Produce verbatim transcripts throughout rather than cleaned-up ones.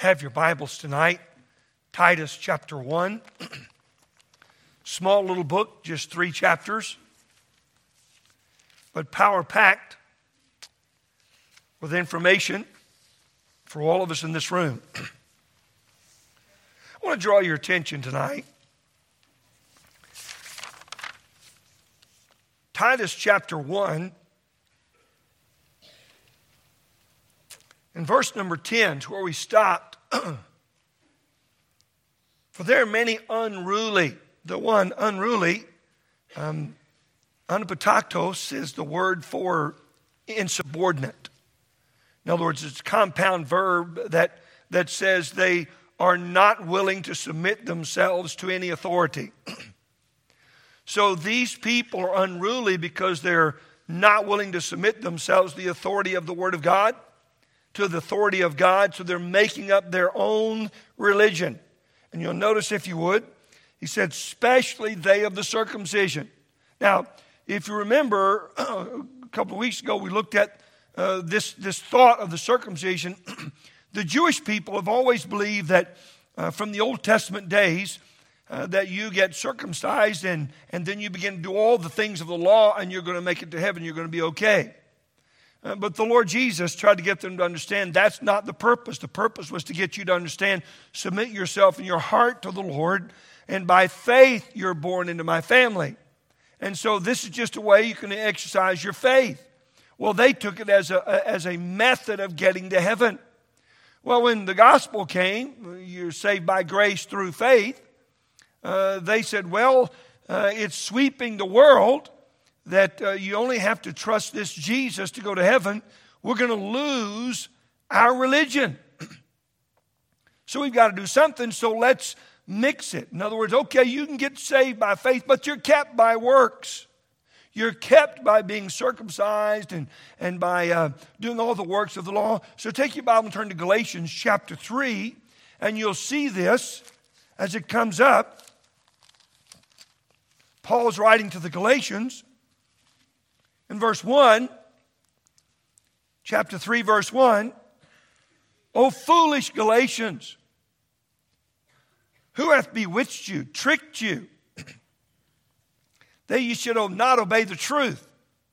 have your Bibles tonight, Titus chapter one. Small little book, just three chapters, but power-packed with information for all of us in this room. I want to draw your attention tonight. Titus chapter one, in verse number ten, is where we stopped. For there are many unruly. The one unruly, um, anapataktos, is the word for insubordinate. In other words, it's a compound verb that, that says they are not willing to submit themselves to any authority. So these people are unruly because they're not willing to submit themselves to the authority of the Word of God, to the authority of God, so they're making up their own religion. And you'll notice, if you would, he said, especially they of the circumcision. Now, if you remember, a couple of weeks ago, we looked at uh, this, this thought of the circumcision. The Jewish people have always believed that uh, from the Old Testament days, uh, that you get circumcised and, and then you begin to do all the things of the law and you're going to make it to heaven, you're going to be okay. Uh, but the Lord Jesus tried to get them to understand that's not the purpose. The purpose was to get you to understand, submit yourself in your heart to the Lord, and by faith you're born into my family. And so this is just a way you can exercise your faith. Well, they took it as a, as a method of getting to heaven. Well, when the gospel came, you're saved by grace through faith, uh, they said, well, uh, it's sweeping the world, that uh, you only have to trust this Jesus to go to heaven. We're going to lose our religion. So we've got to do something, so let's mix it. In other words, okay, you can get saved by faith, but you're kept by works. You're kept by being circumcised and, and by uh, doing all the works of the law. So take your Bible and turn to Galatians chapter three, and you'll see this as it comes up. Paul's writing to the Galatians. In verse one, chapter three, verse one, O foolish Galatians, who hath bewitched you, tricked you, that ye should not obey the truth,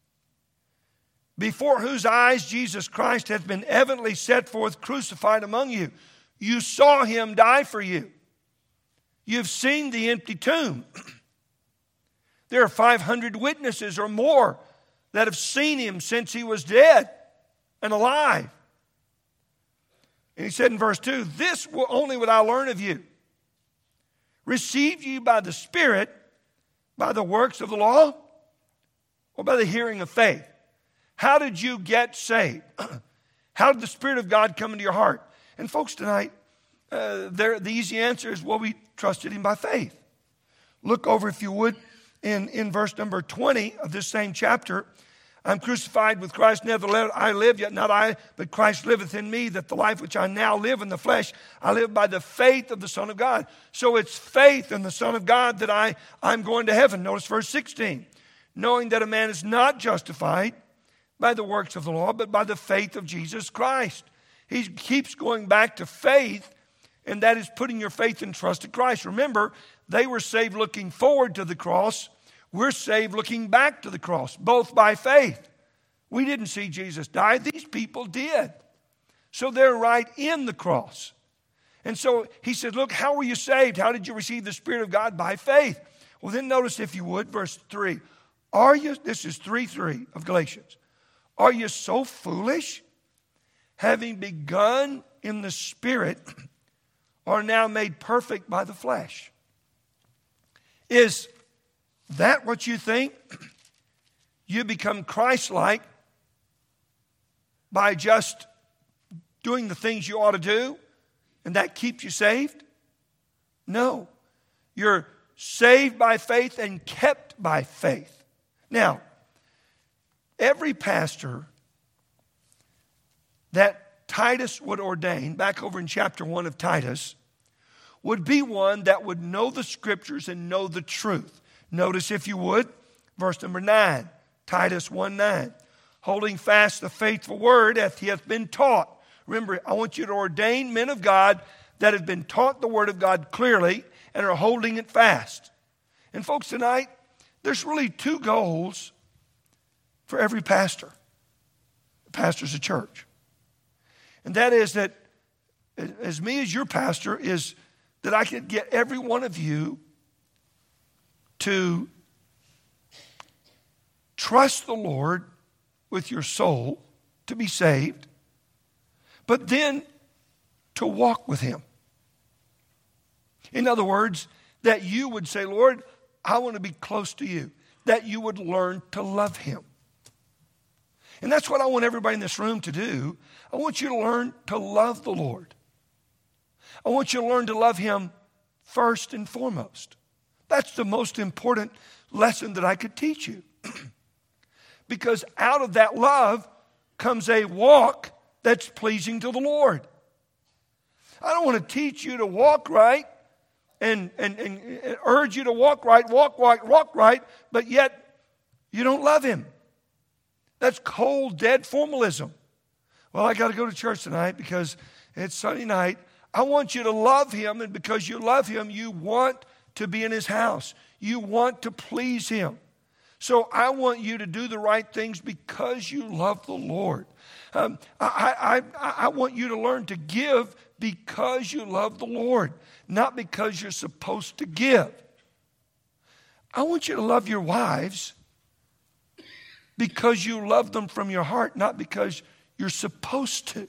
before whose eyes Jesus Christ hath been evidently set forth crucified among you? You saw him die for you. You've seen the empty tomb. There are five hundred witnesses or more that have seen him since he was dead and alive. And he said in verse two, this will only would I learn of you. Received you by the Spirit, by the works of the law, or by the hearing of faith? How did you get saved? How did the Spirit of God come into your heart? And folks, tonight, uh, there, the easy answer is, well, we trusted him by faith. Look over, if you would, in, in verse number twenty of this same chapter. I'm crucified with Christ, nevertheless I live, yet not I, but Christ liveth in me, that the life which I now live in the flesh, I live by the faith of the Son of God. So it's faith in the Son of God that I, I'm going to heaven. Notice verse sixteen. Knowing that a man is not justified by the works of the law, but by the faith of Jesus Christ. He keeps going back to faith, and that is putting your faith and trust in Christ. Remember, they were saved looking forward to the cross. We're saved looking back to the cross, both by faith. We didn't see Jesus die. These people did. So they're right in the cross. And so he said, look, how were you saved? How did you receive the Spirit of God? By faith. Well, then notice, if you would, verse three. Are you, this is three three of Galatians. Are you so foolish? Having begun in the Spirit, are now made perfect by the flesh. Is that what you think? You become Christ-like by just doing the things you ought to do, and that keeps you saved? No. You're saved by faith and kept by faith. Now, every pastor that Titus would ordain, back over in chapter one of Titus, would be one that would know the Scriptures and know the truth. Notice, if you would, verse number nine, Titus one nine. Holding fast the faithful word as he hath been taught, Remember, I want you to ordain men of God that have been taught the Word of God clearly and are holding it fast. And folks, tonight, there's really two goals for every pastor. The pastor's a church. And that is that, as me as your pastor, is that I can get every one of you to trust the Lord with your soul to be saved, but then to walk with Him. In other words, that you would say, Lord, I want to be close to you. That you would learn to love Him. And that's what I want everybody in this room to do. I want you to learn to love the Lord. I want you to learn to love Him first and foremost. That's the most important lesson that I could teach you. Because out of that love comes a walk that's pleasing to the Lord. I don't want to teach you to walk right and, and, and urge you to walk right, walk right, walk right, but yet you don't love Him. That's cold, dead formalism. Well, I got to go to church tonight because it's Sunday night. I want you to love Him, and because you love Him, you want to be in His house. You want to please Him. So I want you to do the right things because you love the Lord. Um, I, I, I want you to learn to give because you love the Lord, not because you're supposed to give. I want you to love your wives because you love them from your heart, not because you're supposed to.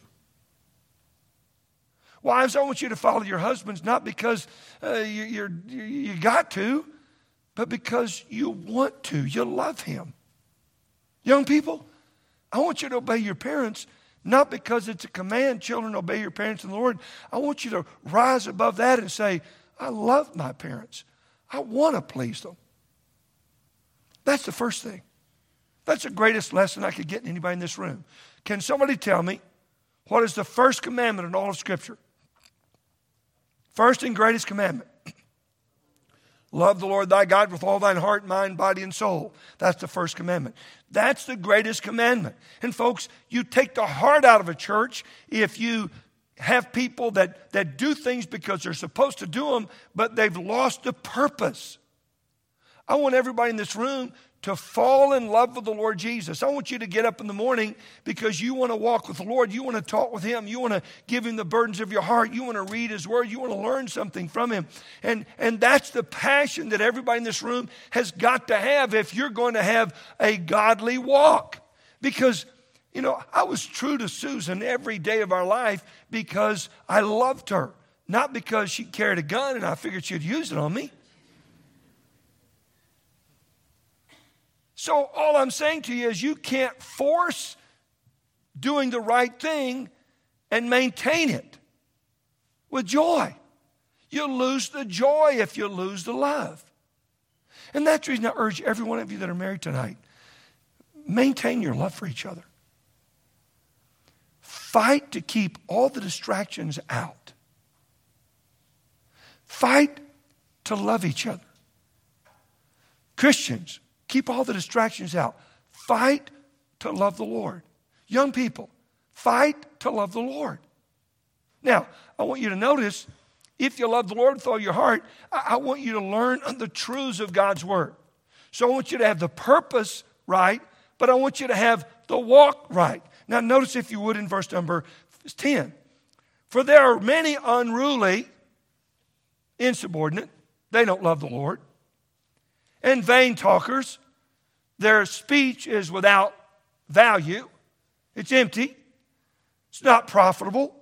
Wives, I want you to follow your husbands, not because uh, you, you're, you, you got to, but because you want to. You love him. Young people, I want you to obey your parents, not because it's a command, children, obey your parents in the Lord. I want you to rise above that and say, I love my parents. I want to please them. That's the first thing. That's the greatest lesson I could get in anybody in this room. Can somebody tell me what is the first commandment in all of Scripture? First and greatest commandment. Love the Lord thy God with all thine heart, mind, body, and soul. That's the first commandment. That's the greatest commandment. And folks, you take the heart out of a church if you have people that, that do things because they're supposed to do them, but they've lost the purpose. I want everybody in this room to fall in love with the Lord Jesus. I want you to get up in the morning because you want to walk with the Lord. You want to talk with Him. You want to give Him the burdens of your heart. You want to read His Word. You want to learn something from Him. And, and that's the passion that everybody in this room has got to have if you're going to have a godly walk. Because, you know, I was true to Susan every day of our life because I loved her. Not because she carried a gun and I figured she'd use it on me. So all I'm saying to you is you can't force doing the right thing and maintain it with joy. You'll lose the joy if you lose the love. And that's the reason I urge every one of you that are married tonight, maintain your love for each other. Fight to keep all the distractions out. Fight to love each other. Christians, keep all the distractions out. Fight to love the Lord. Young people, fight to love the Lord. Now, I want you to notice, if you love the Lord with all your heart, I want you to learn the truths of God's Word. So I want you to have the purpose right, but I want you to have the walk right. Now, notice, if you would, in verse number ten. For there are many unruly, insubordinate, they don't love the Lord, and vain talkers. Their speech is without value. It's empty. It's not profitable.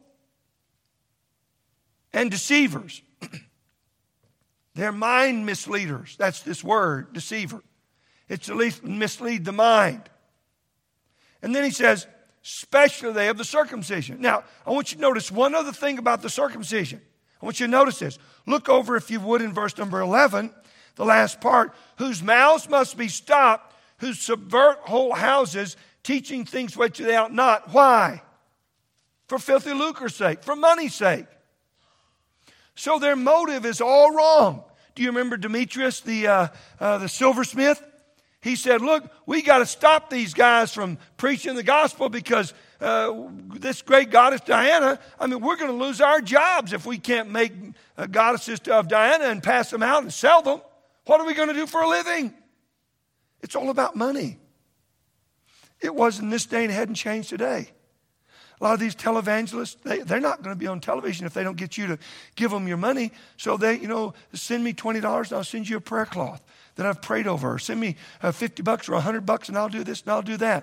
And deceivers. They're mind misleaders. That's this word, deceiver. It's to mislead the mind. And then he says, especially they of the circumcision. Now, I want you to notice one other thing about the circumcision. I want you to notice this. Look over, if you would, in verse number eleven, the last part. Whose mouths must be stopped, who subvert whole houses, teaching things which they ought not. Why? For filthy lucre's sake, for money's sake. So their motive is all wrong. Do you remember Demetrius, the, uh, uh, the silversmith? He said, look, we got to stop these guys from preaching the gospel because uh, this great goddess Diana, I mean, we're going to lose our jobs if we can't make uh, goddesses of Diana and pass them out and sell them. What are we going to do for a living? It's all about money. It was in this day and it hadn't changed today. A lot of these televangelists, they, they're not going to be on television if they don't get you to give them your money. So they, you know, send me twenty dollars and I'll send you a prayer cloth that I've prayed over. Or send me uh, fifty bucks or one hundred bucks and I'll do this and I'll do that.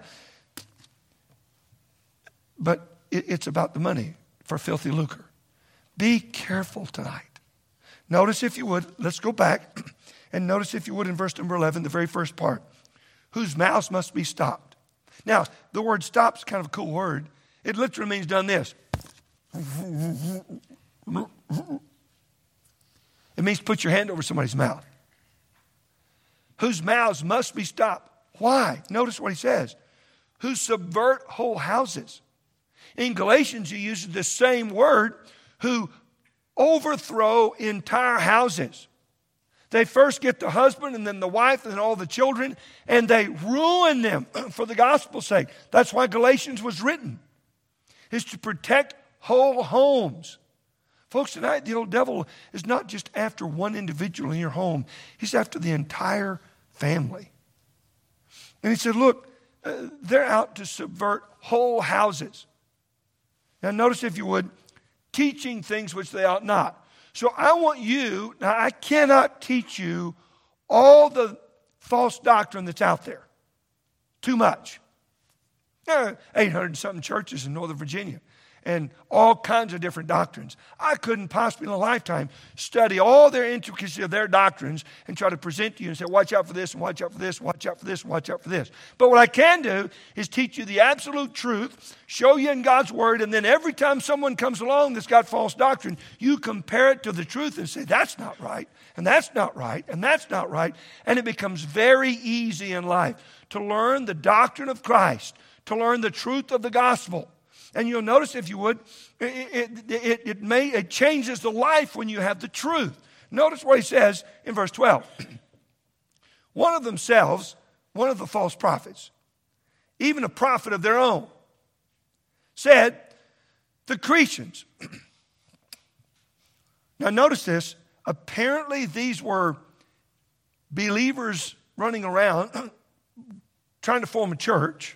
But it, it's about the money for filthy lucre. Be careful tonight. Notice if you would, let's go back and notice if you would in verse number eleven, the very first part. Whose mouths must be stopped. Now, the word stop is kind of a cool word. It literally means done this. It means put your hand over somebody's mouth. Whose mouths must be stopped. Why? Notice what he says. Who subvert whole houses. In Galatians, he uses the same word. Who overthrow entire houses. They first get the husband and then the wife and then all the children, and they ruin them for the gospel's sake. That's why Galatians was written. Is to protect whole homes. Folks, tonight the old devil is not just after one individual in your home. He's after the entire family. And he said, look, uh, they're out to subvert whole houses. Now notice if you would, teaching things which they ought not. So I want you, now I cannot teach you all the false doctrine that's out there. Too much. There are eight hundred and something churches in Northern Virginia and all kinds of different doctrines. I couldn't possibly in a lifetime study all their intricacies of their doctrines and try to present to you and say, watch out for this and watch out for this, watch out for this, and watch out for this. But what I can do is teach you the absolute truth, show you in God's Word, and then every time someone comes along that's got false doctrine, you compare it to the truth and say, that's not right, and that's not right, and that's not right. And it becomes very easy in life to learn the doctrine of Christ, to learn the truth of the gospel. And you'll notice, if you would, it, it, it, it, may, it changes the life when you have the truth. Notice what he says in verse twelve. One of themselves, one of the false prophets, even a prophet of their own, said, the Cretans. Now notice this. Apparently these were believers running around trying to form a church.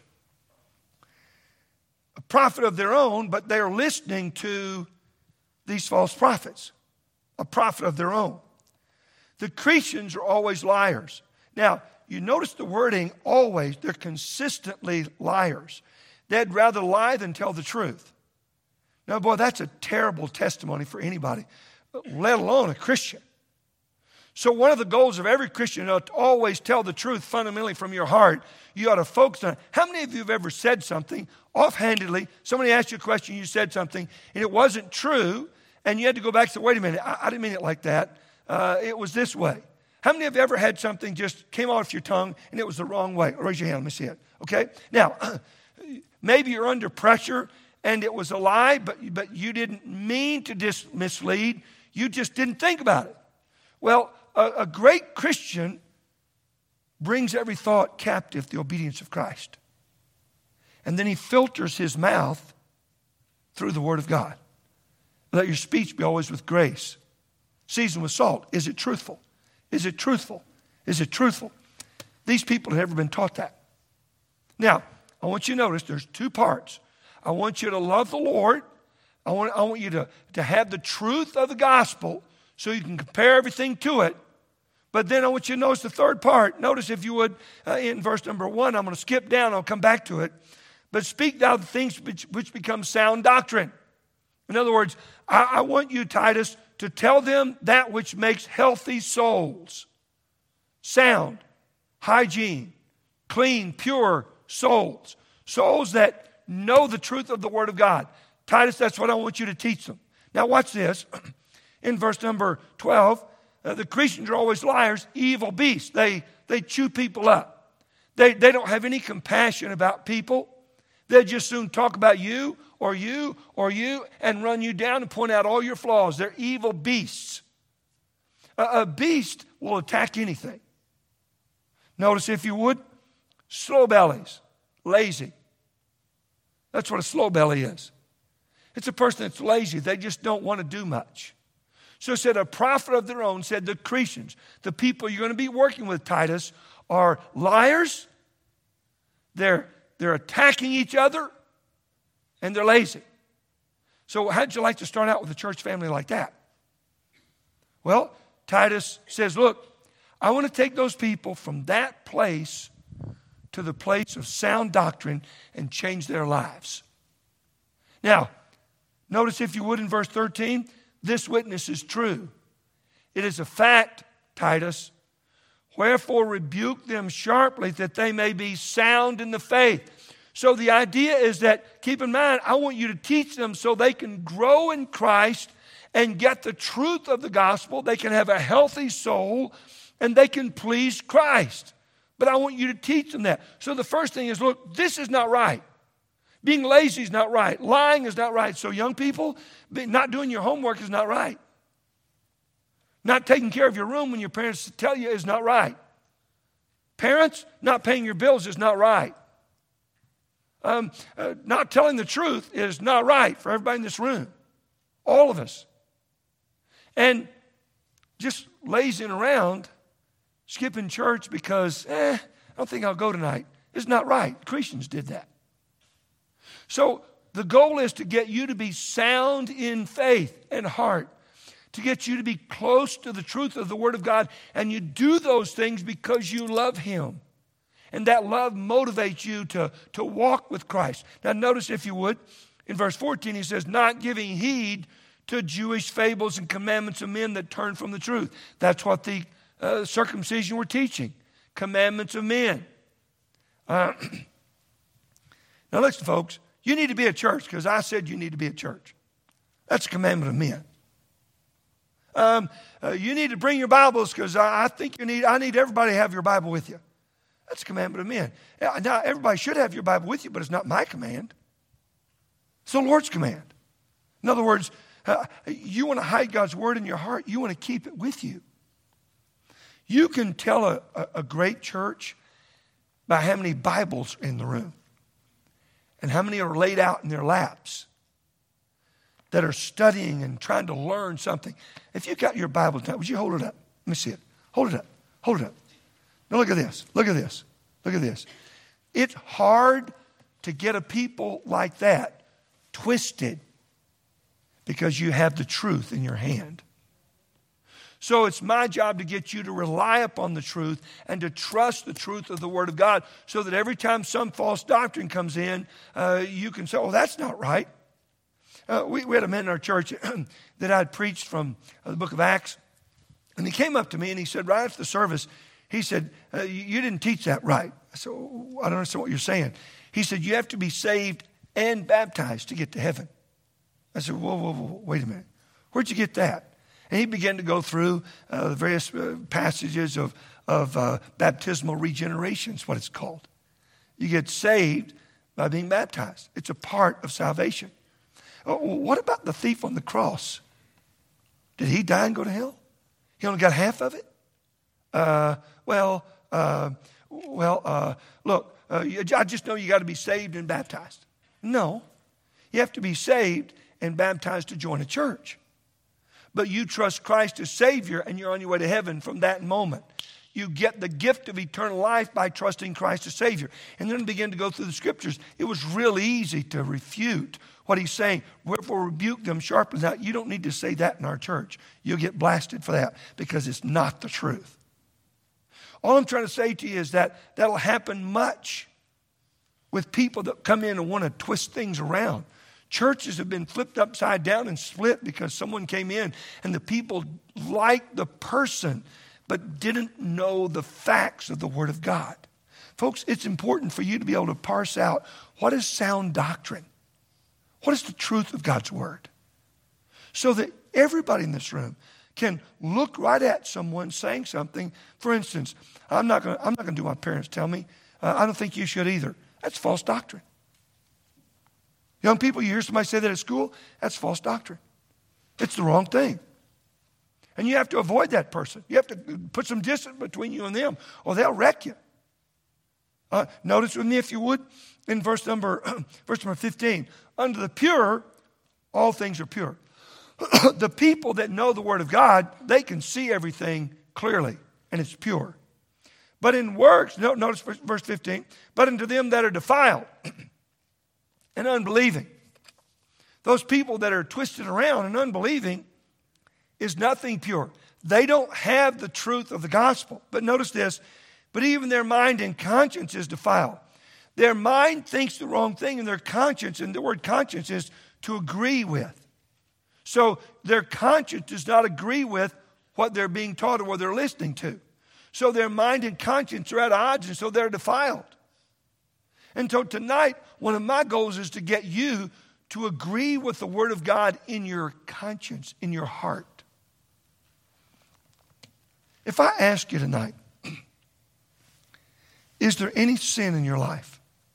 A prophet of their own, but they are listening to these false prophets. A prophet of their own. The Cretans are always liars. Now, you notice the wording, always. They're consistently liars. They'd rather lie than tell the truth. Now, boy, that's a terrible testimony for anybody, let alone a Christian. So one of the goals of every Christian is to always tell the truth fundamentally from your heart. You ought to focus on it. How many of you have ever said something offhandedly? Somebody asked you a question, you said something, and it wasn't true, and you had to go back and say, wait a minute, I, I didn't mean it like that. Uh, it was this way. How many of you ever had something just came off your tongue, and it was the wrong way? Raise your hand, let me see it. Okay? Now, maybe you're under pressure, and it was a lie, but, but you didn't mean to dis- mislead. You just didn't think about it. Well, a, a great Christian brings every thought captive to the obedience of Christ. And then he filters his mouth through the Word of God. Let your speech be always with grace, seasoned with salt. Is it truthful? Is it truthful? Is it truthful? These people have never been taught that. Now, I want you to notice there's two parts. I want you to love the Lord. I want, I want you to, to have the truth of the gospel so you can compare everything to it. But then I want you to notice the third part. Notice, if you would, uh, in verse number one, I'm going to skip down. I'll come back to it. But speak thou the things which, which become sound doctrine. In other words, I, I want you, Titus, to tell them that which makes healthy souls. Sound, hygiene, clean, pure souls. Souls that know the truth of the Word of God. Titus, that's what I want you to teach them. Now watch this. In verse number twelve, uh, the Cretans are always liars, evil beasts. They, they chew people up. They, they don't have any compassion about people. They'll just soon talk about you or you or you and run you down and point out all your flaws. They're evil beasts. A, a beast will attack anything. Notice, if you would, slow bellies, lazy. That's what a slow belly is. It's a person that's lazy. They just don't want to do much. So it said a prophet of their own said the Cretans, the people you're going to be working with, Titus, are liars. They're, they're attacking each other. And they're lazy. So how'd you like to start out with a church family like that? Well, Titus says, look, I want to take those people from that place to the place of sound doctrine and change their lives. Now, notice if you would in verse thirteen, this witness is true. It is a fact, Titus. Wherefore rebuke them sharply that they may be sound in the faith. So the idea is that, keep in mind, I want you to teach them so they can grow in Christ and get the truth of the gospel. They can have a healthy soul and they can please Christ. But I want you to teach them that. So the first thing is, look, this is not right. Being lazy is not right. Lying is not right. So young people, not doing your homework is not right. Not taking care of your room when your parents tell you is not right. Parents, not paying your bills is not right. Um, uh, not telling the truth is not right for everybody in this room. All of us. And just lazing around, skipping church because, eh, I don't think I'll go tonight, is not right. Christians did that. So the goal is to get you to be sound in faith and heart, to get you to be close to the truth of the Word of God, and you do those things because you love Him. And that love motivates you to, to walk with Christ. Now notice, if you would, in verse fourteen, he says, not giving heed to Jewish fables and commandments of men that turn from the truth. That's what the uh, circumcision were teaching. Commandments of men. Uh, now listen, folks, you need to be a church because I said you need to be a church. That's a commandment of men. Um, uh, you need to bring your Bibles because I, I think you need, I need everybody to have your Bible with you. That's a commandment of men. Now, everybody should have your Bible with you, but it's not my command. It's the Lord's command. In other words, uh, you want to hide God's Word in your heart. You want to keep it with you. You can tell a, a, a great church by how many Bibles are in the room and how many are laid out in their laps that are studying and trying to learn something. If you got your Bible tonight, would you hold it up? Let me see it. Hold it up. Hold it up. Now look at this. Look at this. Look at this. It's hard to get a people like that twisted because you have the truth in your hand. So it's my job to get you to rely upon the truth and to trust the truth of the Word of God so that every time some false doctrine comes in, uh, you can say, oh, that's not right. Uh, we, we had a man in our church that I'd preached from uh, the book of Acts, and he came up to me and he said, right after the service, he said, uh, you, you didn't teach that right. I said, oh, I don't understand what you're saying. He said, you have to be saved and baptized to get to heaven. I said, whoa, whoa, whoa, wait a minute. Where'd you get that? And he began to go through uh, the various uh, passages of, of uh, baptismal regeneration, is what it's called. You get saved by being baptized. It's a part of salvation. Oh, what about the thief on the cross? Did he die and go to hell? He only got half of it? Uh, well, uh, well, uh, look, uh, I just know you got to be saved and baptized. No, you have to be saved and baptized to join a church. But you trust Christ as Savior and you're on your way to heaven from that moment. You get the gift of eternal life by trusting Christ as Savior. And then begin to go through the scriptures. It was really easy to refute what he's saying. Wherefore rebuke them sharply. Now, you don't need to say that in our church. You'll get blasted for that because it's not the truth. All I'm trying to say to you is that that'll happen much with people that come in and want to twist things around. Churches have been flipped upside down and split because someone came in and the people liked the person but didn't know the facts of the Word of God. Folks, it's important for you to be able to parse out what is sound doctrine. What is the truth of God's Word? So that everybody in this room can look right at someone saying something. For instance, I'm not going to I'm not going to do what my parents tell me. Uh, I don't think you should either. That's false doctrine. Young people, you hear somebody say that at school, that's false doctrine. It's the wrong thing. And you have to avoid that person. You have to put some distance between you and them, or they'll wreck you. Uh, notice with me, if you would, in verse number, verse number fifteen. Unto the pure, all things are pure. The people that know the Word of God, they can see everything clearly, and it's pure. But in works, notice verse fifteen, but unto them that are defiled and unbelieving. Those people that are twisted around and unbelieving is nothing pure. They don't have the truth of the gospel. But notice this, but even their mind and conscience is defiled. Their mind thinks the wrong thing, and their conscience, and the word conscience is to agree with. So their conscience does not agree with what they're being taught or what they're listening to. So their mind and conscience are at odds, and so they're defiled. And so tonight, one of my goals is to get you to agree with the Word of God in your conscience, in your heart. If I ask you tonight, is there any sin in your life?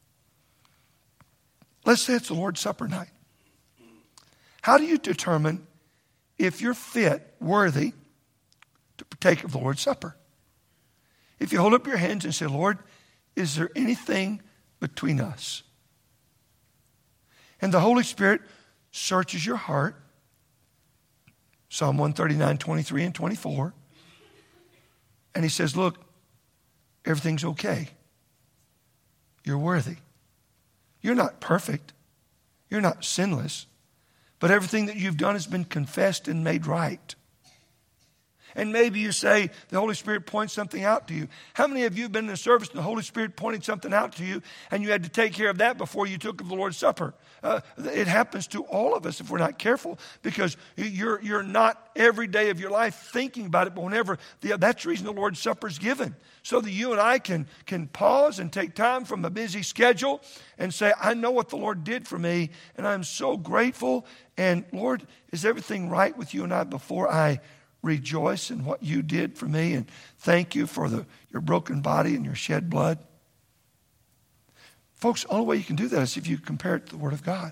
Let's say it's the Lord's Supper night. How do you determine if you're fit, worthy to partake of the Lord's Supper? If you hold up your hands and say, Lord, is there anything between us? And the Holy Spirit searches your heart. Psalm one thirty-nine, twenty-three and twenty-four. And he says, look, everything's okay. You're worthy. You're not perfect. You're not sinless. But everything that you've done has been confessed and made right. And maybe you say the Holy Spirit points something out to you. How many of you have been in a service and the Holy Spirit pointed something out to you and you had to take care of that before you took of the Lord's Supper? Uh, it happens to all of us if we're not careful, because you're, you're not every day of your life thinking about it, but whenever, the, that's the reason the Lord's Supper is given. So that you and I can, can pause and take time from a busy schedule and say, I know what the Lord did for me, and I'm so grateful. And Lord, is everything right with you and I before I rejoice in what you did for me, and thank you for the, your broken body and your shed blood? Folks, the only way you can do that is if you compare it to the Word of God.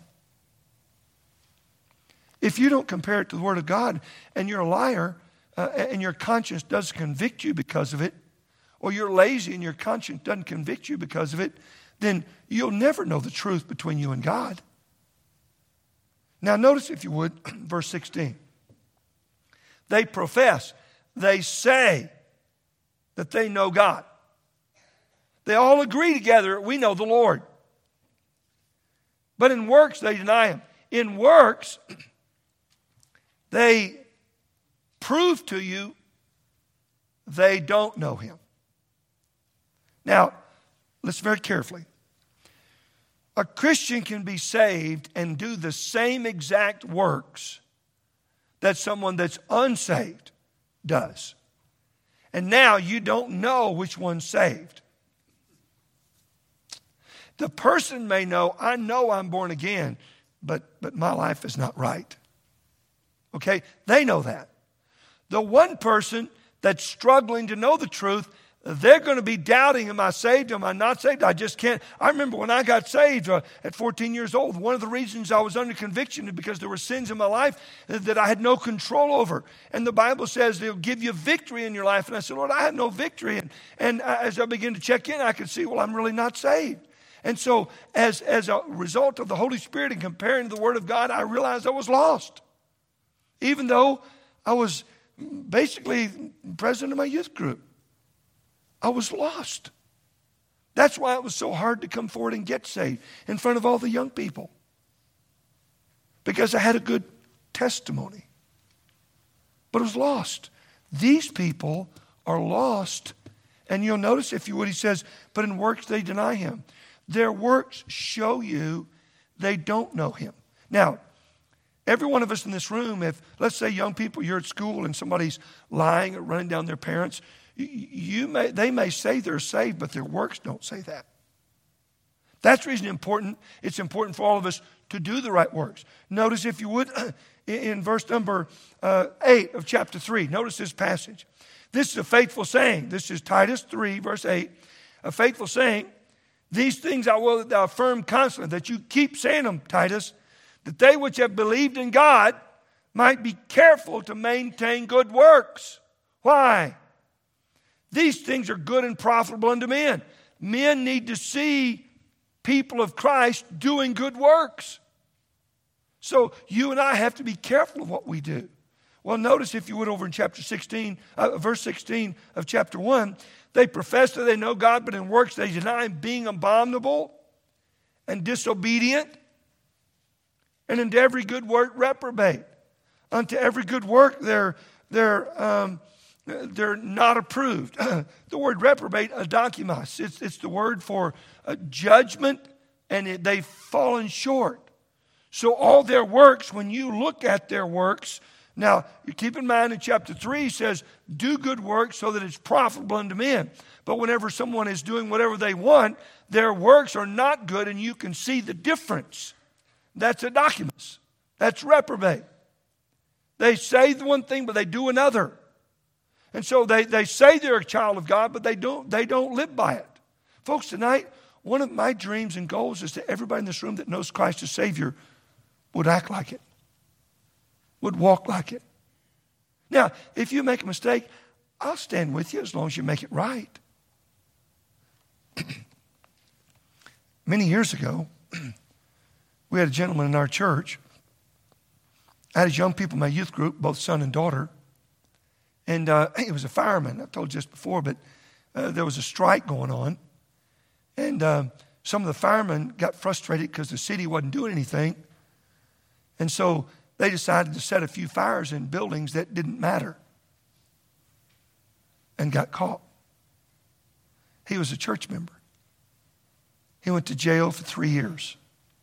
If you don't compare it to the Word of God and you're a liar uh, and your conscience does convict you because of it, or you're lazy and your conscience doesn't convict you because of it, then you'll never know the truth between you and God. Now notice, if you would, verse sixteen. They profess, they say that they know God. They all agree together, we know the Lord. But in works, they deny Him. In works, they prove to you they don't know Him. Now, listen very carefully. A Christian can be saved and do the same exact works that someone that's unsaved does. And now you don't know which one's saved. The person may know, I know I'm born again, but, but my life is not right. Okay? They know that. The one person that's struggling to know the truth, they're going to be doubting, am I saved? Am I not saved? I just can't. I remember when I got saved uh, at fourteen years old, one of the reasons I was under conviction is because there were sins in my life that I had no control over. And the Bible says they'll give you victory in your life. And I said, Lord, I have no victory. And, and as I began to check in, I could see, well, I'm really not saved. And so as, as a result of the Holy Spirit and comparing to the Word of God, I realized I was lost. Even though I was basically president of my youth group. I was lost. That's why it was so hard to come forward and get saved in front of all the young people. Because I had a good testimony. But I was lost. These people are lost. And you'll notice, if you would, he says, but in works they deny Him. Their works show you they don't know Him. Now, every one of us in this room, if, let's say young people, you're at school and somebody's lying or running down their parents, You may, they may say they're saved, but their works don't say that. That's the reason important. It's important for all of us to do the right works. Notice, if you would, in verse number uh, eight of chapter three, notice this passage. This is a faithful saying. This is Titus three, verse eight. A faithful saying, these things I will that thou affirm constantly, that you keep saying them, Titus, that they which have believed in God might be careful to maintain good works. Why? These things are good and profitable unto men. men need to see people of Christ doing good works. So you and I have to be careful of what we do. Well, notice if you would over in chapter sixteen, uh, verse sixteen of chapter one, they profess that they know God, but in works they deny Him, being abominable and disobedient, and into every good work reprobate. Unto every good work they're they're um, they're not approved. The word reprobate, adokimos, it's it's the word for uh, judgment, and it, they've fallen short. So all their works, when you look at their works. Now, you keep in mind in chapter three, he says, do good work so that it's profitable unto men. But whenever someone is doing whatever they want, their works are not good, and you can see the difference. That's adokimos. That's reprobate. They say one thing, but they do another. And so they, they say they're a child of God, but they don't, they don't live by it. Folks, tonight, one of my dreams and goals is that everybody in this room that knows Christ as Savior would act like it. Would walk like it. Now, if you make a mistake, I'll stand with you as long as you make it right. Many years ago, we had a gentleman in our church. I had his young people in my youth group, both son and daughter. And uh, he was a fireman. I've told you this before, but uh, there was a strike going on. And uh, some of the firemen got frustrated because the city wasn't doing anything. And so they decided to set a few fires in buildings that didn't matter and got caught. He was a church member. He went to jail for three years.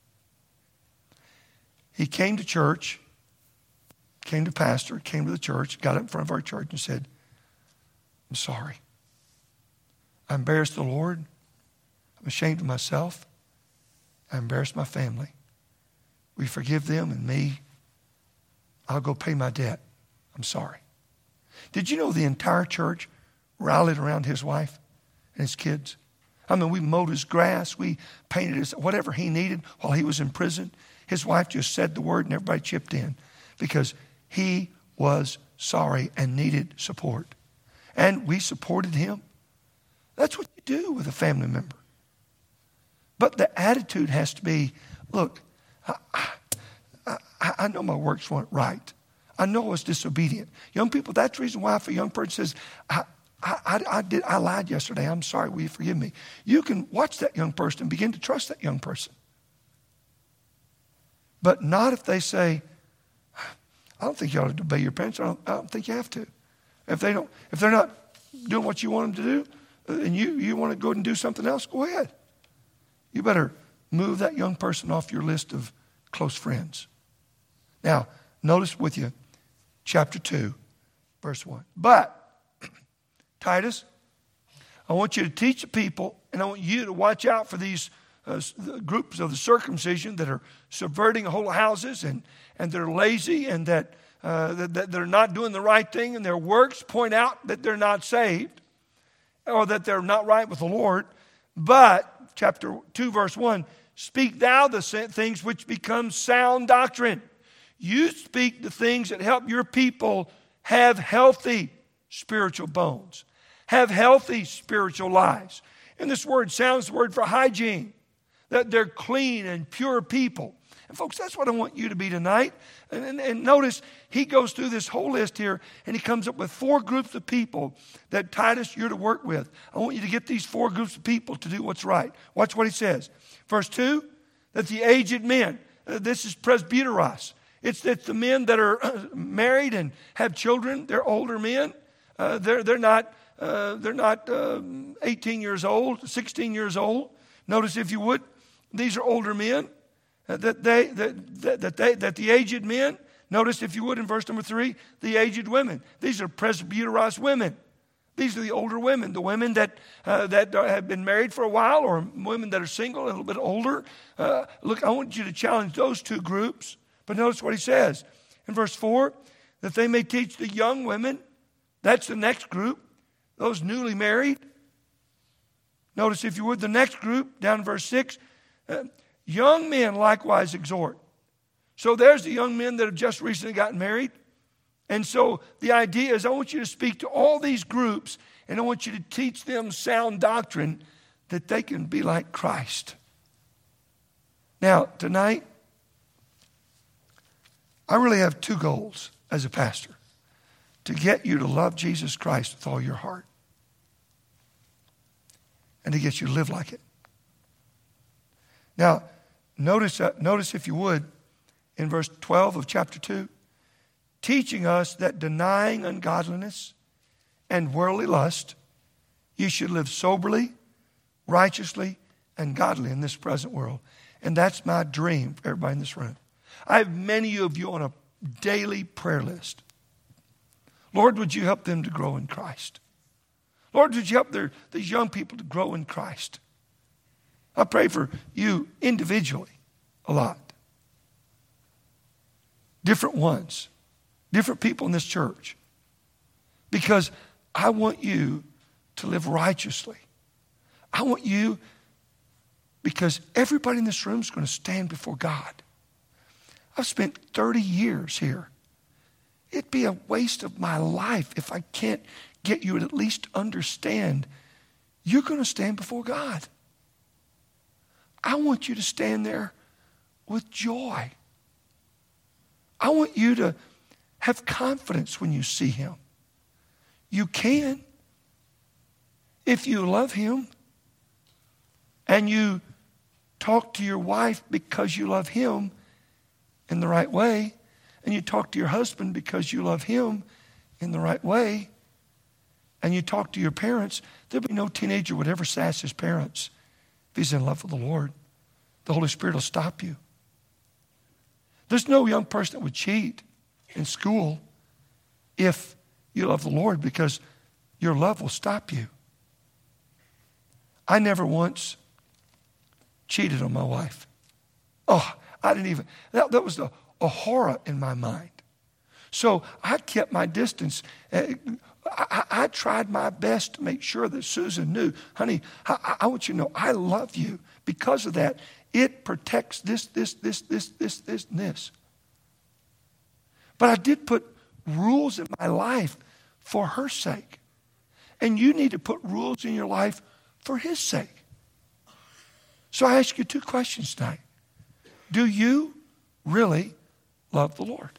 He came to church, came to pastor, came to the church, got up in front of our church and said, I'm sorry. I embarrassed the Lord. I'm ashamed of myself. I embarrassed my family. We forgive them and me. I'll go pay my debt. I'm sorry. Did you know the entire church rallied around his wife and his kids? I mean, we mowed his grass. We painted his, whatever he needed while he was in prison. His wife just said the word and everybody chipped in because he was sorry and needed support. And we supported him. That's what you do with a family member. But the attitude has to be, look, I, I, I know my works weren't right. I know I was disobedient. Young people, that's the reason why if a young person says, I, I, I, I, did, I lied yesterday, I'm sorry, will you forgive me? You can watch that young person and begin to trust that young person. But not if they say, I don't think you ought to obey your parents. I don't, I don't think you have to. If they don't, if they're not doing what you want them to do, and you, you want to go and do something else, go ahead. You better move that young person off your list of close friends. Now, notice with you, chapter two, verse one. But, Titus, I want you to teach the people, and I want you to watch out for these uh, groups of the circumcision that are subverting whole houses and, and they're lazy and that, uh, that, that they're not doing the right thing, and their works point out that they're not saved or that they're not right with the Lord. But, chapter two, verse one, speak thou the things which become sound doctrine. You speak the things that help your people have healthy spiritual bones, have healthy spiritual lives. And this word sounds the word for hygiene, that they're clean and pure people. And folks, that's what I want you to be tonight. And, and, and notice he goes through this whole list here and he comes up with four groups of people that Titus you're to work with. I want you to get these four groups of people to do what's right. Watch what he says. Verse two, that the aged men, uh, this is presbyteros. It's that the men that are uh, married and have children, they're older men. Uh, they're, they're not, uh, they're not uh, eighteen years old, sixteen years old. Notice if you would, these are older men. Uh, that they that, that, that they that the aged men, notice if you would in verse number three, the aged women. These are presbyteros women. These are the older women, the women that uh, that have been married for a while, or women that are single, a little bit older. Uh, look, I want you to challenge those two groups. But notice what he says in verse four, that they may teach the young women. That's the next group, those newly married. Notice if you would the next group down in verse six. Uh, Young men likewise exhort. So there's the young men that have just recently gotten married. And so the idea is I want you to speak to all these groups and I want you to teach them sound doctrine that they can be like Christ. Now, tonight, I really have two goals as a pastor. To get you to love Jesus Christ with all your heart. And to get you to live like it. Now, notice, uh, notice if you would, in verse twelve of chapter two, teaching us that denying ungodliness and worldly lust, you should live soberly, righteously, and godly in this present world. And that's my dream for everybody in this room. I have many of you on a daily prayer list. Lord, would you help them to grow in Christ? Lord, would you help their, these young people to grow in Christ? I pray for you individually a lot. Different ones. Different people in this church. Because I want you to live righteously. I want you, because everybody in this room is going to stand before God. I've spent thirty years here. It'd be a waste of my life if I can't get you to at least understand you're going to stand before God. I want you to stand there with joy. I want you to have confidence when you see him. You can. If you love him and you talk to your wife because you love him in the right way, and you talk to your husband because you love him in the right way, and you talk to your parents, there'll be no teenager would ever sass his parents if he's in love with the Lord. The Holy Spirit will stop you. There's no young person that would cheat in school if you love the Lord, because your love will stop you. I never once cheated on my wife. Oh, I didn't even, that, that was a, a horror in my mind. So I kept my distance. I, I, I tried my best to make sure that Susan knew, honey, I, I want you to know I love you. Because of that, it protects this, this, this, this, this, this, and this. But I did put rules in my life for her sake. And you need to put rules in your life for his sake. So I ask you two questions tonight. Do you really love the Lord?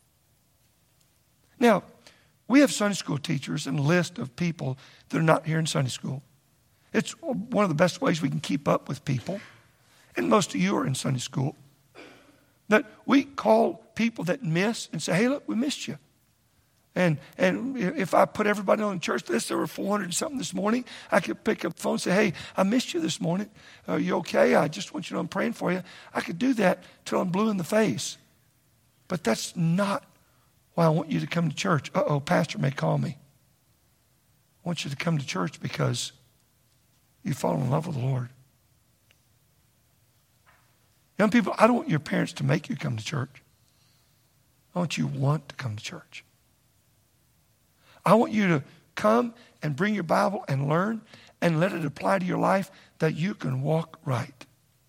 Now, we have Sunday school teachers and a list of people that are not here in Sunday school. It's one of the best ways we can keep up with people. And most of you are in Sunday school. That we call people that miss and say, hey, look, we missed you. And and if I put everybody on the church list, there were four hundred and something this morning, I could pick up the phone and say, hey, I missed you this morning. Are you okay? I just want you to know I'm praying for you. I could do that till I'm blue in the face. But that's not why I want you to come to church. Uh-oh, pastor may call me. I want you to come to church because you fall in love with the Lord. Young people, I don't want your parents to make you come to church. I want you to want to come to church. I want you to come and bring your Bible and learn and let it apply to your life that you can walk right.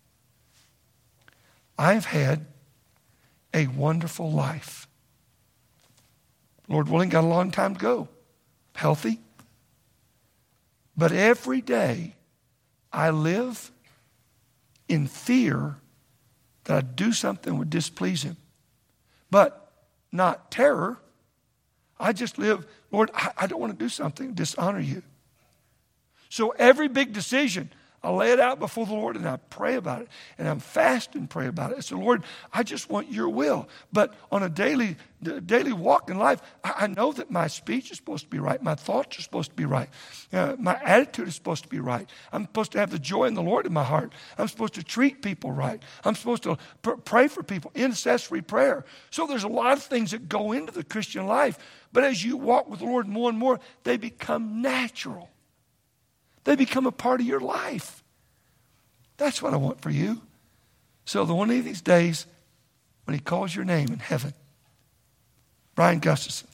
I've had a wonderful life. Lord willing, got a long time to go. Healthy. But every day I live in fear that I'd do something that would displease him. But not terror. I just live, Lord, I, I don't want to do something to dishonor you. So every big decision, I lay it out before the Lord and I pray about it. And I'm fast and pray about it. I say, Lord, I just want your will. But on a daily daily walk in life, I, I know that my speech is supposed to be right. My thoughts are supposed to be right. Uh, my attitude is supposed to be right. I'm supposed to have the joy in the Lord in my heart. I'm supposed to treat people right. I'm supposed to pr- pray for people, intercessory prayer. So there's a lot of things that go into the Christian life. But as you walk with the Lord more and more, they become natural. They become a part of your life. That's what I want for you. So the one of these days, when he calls your name in heaven, Brian Gustafson,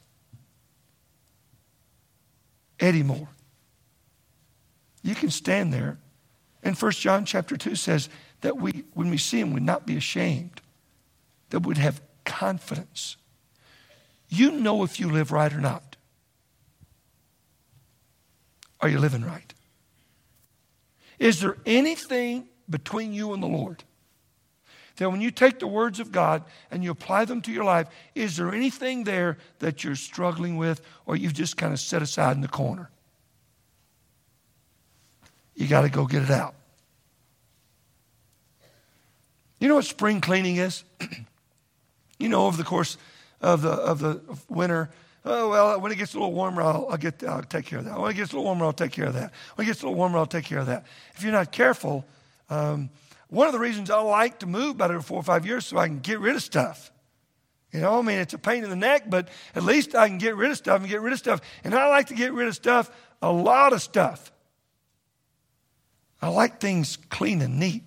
Eddie Moore, you can stand there. And First John chapter two says that we, when we see him, we'd not be ashamed, that we'd have confidence. You know if you live right or not. Are you living right? Is there anything between you and the Lord? That when you take the words of God and you apply them to your life, is there anything there that you're struggling with or you've just kind of set aside in the corner? You got to go get it out. You know what spring cleaning is? You know, over the course of the of the winter, oh, well, when it gets a little warmer, I'll, I'll, get, I'll take care of that. When it gets a little warmer, I'll take care of that. When it gets a little warmer, I'll take care of that. If you're not careful, um, one of the reasons I like to move about every four or five years so I can get rid of stuff. You know, I mean, it's a pain in the neck, but at least I can get rid of stuff and get rid of stuff. And I like to get rid of stuff, a lot of stuff. I like things clean and neat.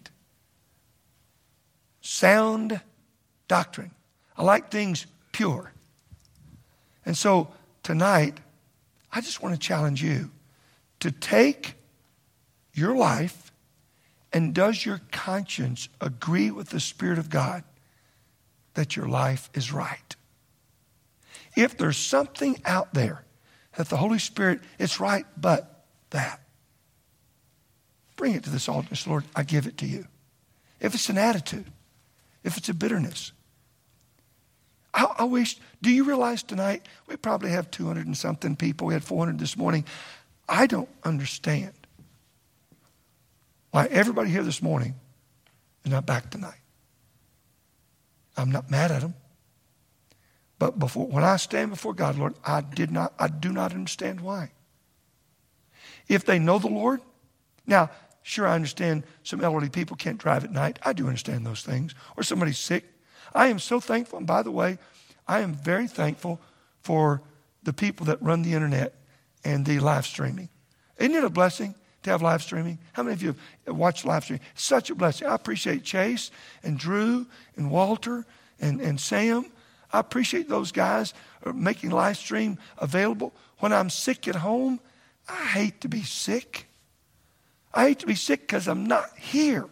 Sound doctrine. I like things pure. And so tonight, I just want to challenge you to take your life, and does your conscience agree with the Spirit of God that your life is right? If there's something out there that the Holy Spirit, it's right, but that, bring it to this altar. Lord, I give it to you. If it's an attitude, if it's a bitterness, I, I wish, do you realize tonight, we probably have two hundred and something people. We had four hundred this morning. I don't understand why everybody here this morning is not back tonight. I'm not mad at them. But before, when I stand before God, Lord, I did not, I do not understand why. If they know the Lord, now, sure, I understand some elderly people can't drive at night. I do understand those things. Or somebody's sick. I am so thankful. And by the way, I am very thankful for the people that run the internet and the live streaming. Isn't it a blessing to have live streaming? How many of you have watched live streaming? It's such a blessing. I appreciate Chase and Drew and Walter and, and Sam. I appreciate those guys making live stream available. When I'm sick at home, I hate to be sick. I hate to be sick because I'm not here.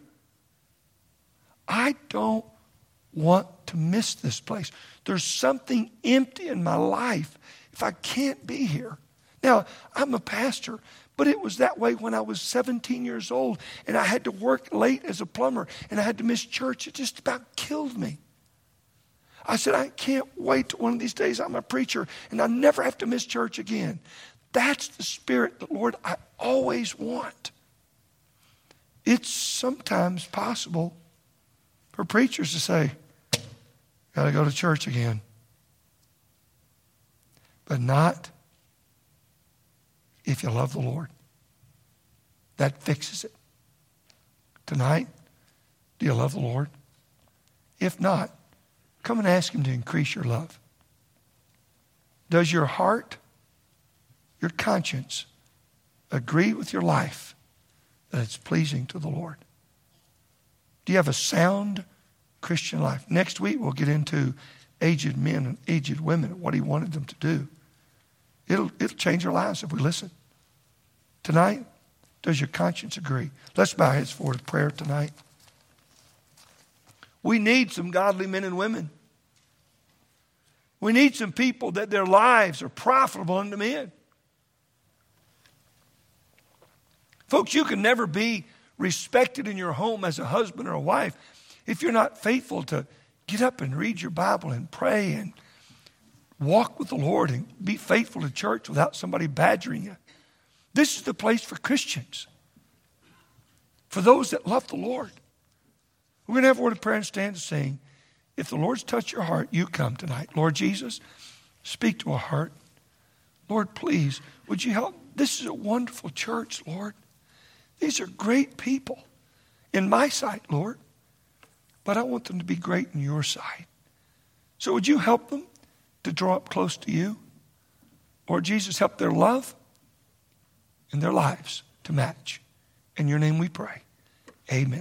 I don't want to miss this place. There's something empty in my life if I can't be here. Now, I'm a pastor, but it was that way when I was seventeen years old and I had to work late as a plumber and I had to miss church. It just about killed me. I said, I can't wait till one of these days I'm a preacher and I never have to miss church again. That's the spirit that, Lord, I always want. It's sometimes possible for preachers to say, got to go to church again. But not if you love the Lord. That fixes it. Tonight, do you love the Lord? If not, come and ask Him to increase your love. Does your heart, your conscience, agree with your life that it's pleasing to the Lord? Do you have a sound Christian life? Next week we'll get into aged men and aged women and what He wanted them to do. It'll, it'll change our lives if we listen. Tonight, does your conscience agree? Let's bow our heads forward to prayer tonight. We need some godly men and women. We need some people that their lives are profitable unto men. Folks, you can never be respected in your home as a husband or a wife if you're not faithful to get up and read your Bible and pray and walk with the Lord and be faithful to church without somebody badgering you. This is the place for Christians, for those that love the Lord. We're going to have a word of prayer and stand to sing. If the Lord's touched your heart, you come tonight. Lord Jesus, speak to our heart. Lord, please, would you help? This is a wonderful church, Lord. These are great people in my sight, Lord. But I want them to be great in your sight. So would you help them to draw up close to you? Lord Jesus, help their love and their lives to match. In your name we pray. Amen.